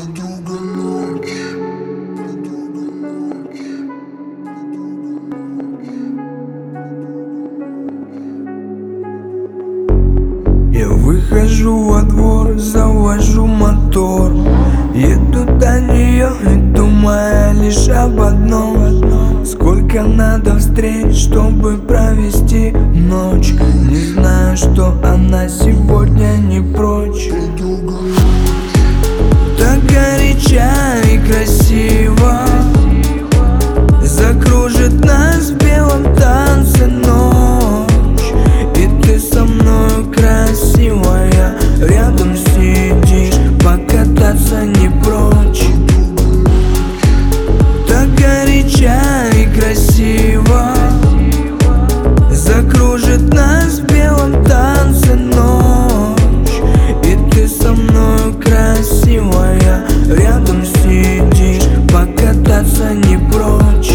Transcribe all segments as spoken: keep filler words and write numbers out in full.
Подруга ночи, подруга ночи, Я выхожу во двор, завожу мотор, еду до нее и думаю лишь об одном: сколько надо встреч, чтобы провести ночь. Не знаю, что она сегодня не прочь. подруга ночи, Так горяча и красиво закружит нас в белом танце ночь. И ты со мною красивая, рядом сидишь, покататься не прочь. Так горяча и красиво закружит нас в белом танце ночь. И ты со мною красивая, рядом сидишь, покататься не прочь.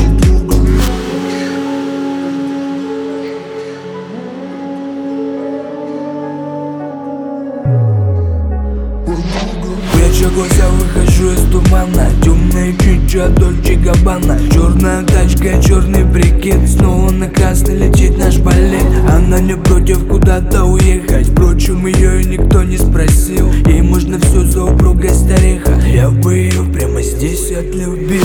Пряча глаза, выхожу из тумана, темная чуча, Дольче Габбана. Черная тачка, черный прикид, снова на красный летит наш болид. Она не против куда-то уехать, впрочем, ее и никто не спросил. Ей можно все за упругой стариха, я бы ее прямо здесь отлюбил.